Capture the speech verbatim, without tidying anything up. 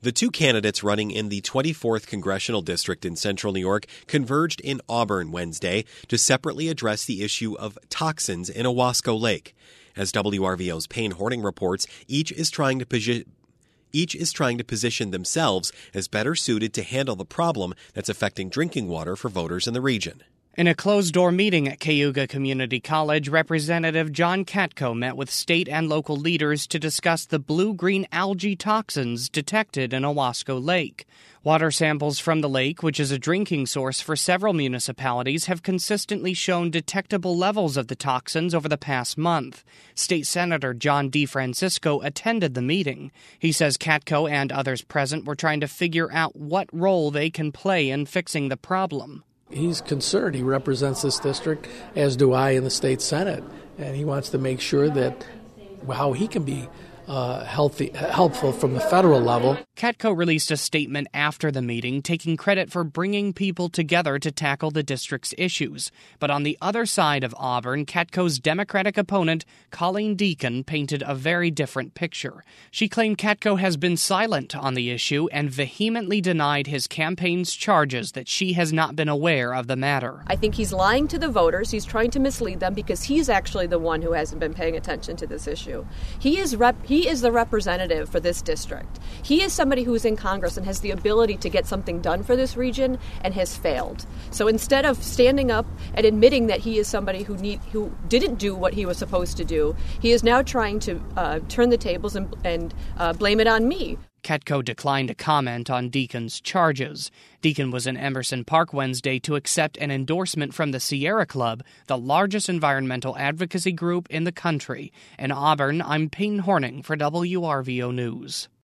The two candidates running in the twenty-fourth Congressional District in central New York converged in Auburn Wednesday to separately address the issue of toxins in Owasco Lake. As W R V O's Payne Horning reports, each is trying to position Each is trying to position themselves as better suited to handle the problem that's affecting drinking water for voters in the region. In a closed-door meeting at Cayuga Community College, Representative John Katko met with state and local leaders to discuss the blue-green algae toxins detected in Owasco Lake. Water samples from the lake, which is a drinking source for several municipalities, have consistently shown detectable levels of the toxins over the past month. State Senator John DeFrancisco attended the meeting. He says Katko and others present were trying to figure out what role they can play in fixing the problem. He's concerned. He represents this district, as do I in the state Senate, and he wants to make sure that how he can be uh, healthy, helpful from the federal level. Katko released a statement after the meeting, taking credit for bringing people together to tackle the district's issues. But on the other side of Auburn, Katko's Democratic opponent, Colleen Deacon, painted a very different picture. She claimed Katko has been silent on the issue and vehemently denied his campaign's charges that she has not been aware of the matter. I think he's lying to the voters. He's trying to mislead them because he's actually the one who hasn't been paying attention to this issue. He is rep- he is the representative for this district. He is somebody who is in Congress and has the ability to get something done for this region and has failed. So instead of standing up and admitting that he is somebody who need who didn't do what he was supposed to do, he is now trying to uh, turn the tables and, and uh, blame it on me. Katko declined to comment on Deacon's charges. Deacon was in Emerson Park Wednesday to accept an endorsement from the Sierra Club, the largest environmental advocacy group in the country. In Auburn, I'm Payne Horning for W R V O News.